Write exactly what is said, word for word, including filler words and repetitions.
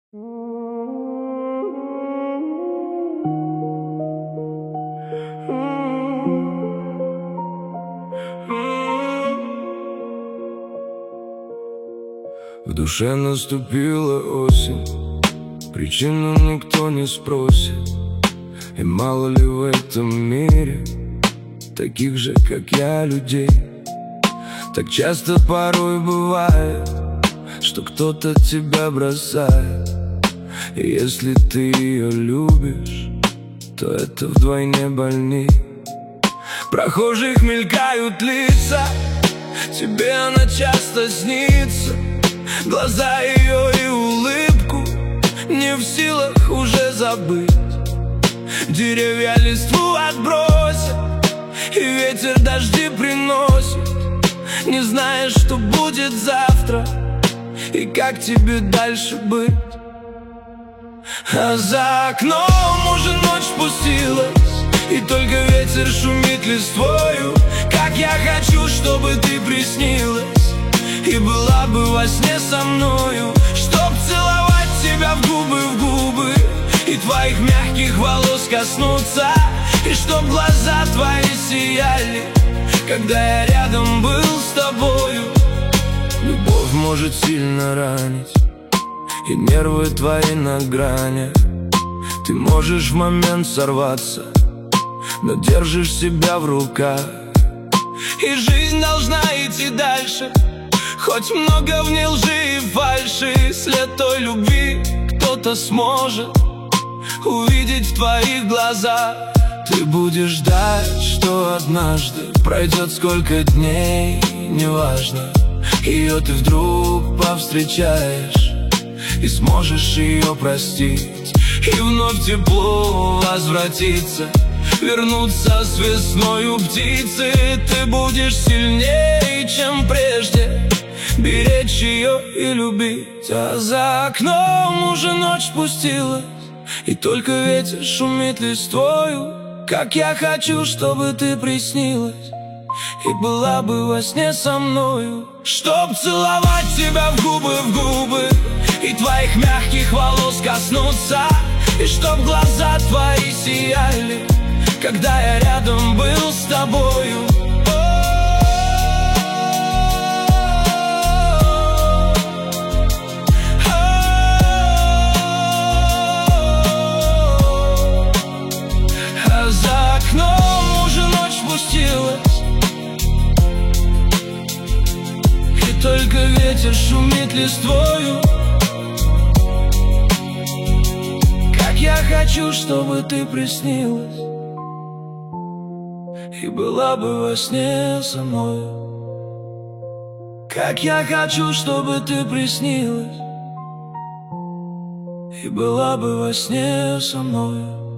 В душе наступила осень, причину никто не спросит. И мало ли в этом мире таких же, как я, людей. Так часто порой бывает, что кто-то тебя бросает. И если ты ее любишь, то это вдвойне больней. Прохожих мелькают лица, тебе она часто снится. Глаза ее и улыбку не в силах уже забыть. Деревья листву отбросят, и ветер дожди приносит, не знаешь, что будет завтра и как тебе дальше быть. А за окном уже ночь спустилась, и только ветер шумит листвою. Как я хочу, чтобы ты приснилась и была бы во сне со мною, чтоб целовать тебя в губы, в губы, и твоих мягких волос коснуться, и чтоб глаза твои сияли, когда я рядом был с тобою. Любовь может сильно ранить, и нервы твои на грани. Ты можешь в момент сорваться, но держишь себя в руках. И жизнь должна идти дальше, хоть много в ней лжи и фальши. След той любви кто-то сможет увидеть в твоих глазах. Ты будешь ждать, что однажды пройдет сколько дней, неважно, ее ты вдруг повстречаешь и сможешь ее простить, и вновь тепло возвратиться, вернуться с весною птицы. Ты будешь сильнее, чем прежде, беречь ее и любить. А за окном уже ночь спустилась, и только ветер шумит листвою. Как я хочу, чтобы ты приснилась и была бы во сне со мною, чтоб целовать тебя в губы, в губы, и твоих мягких волос коснуться, и чтоб глаза твои сияли, когда я рядом был с тобою. А за окном уже ночь спустилась, и только ветер шумит листвою. Как я хочу, чтобы ты приснилась и была бы во сне со мной. Как я хочу, чтобы ты приснилась и была бы во сне со мной.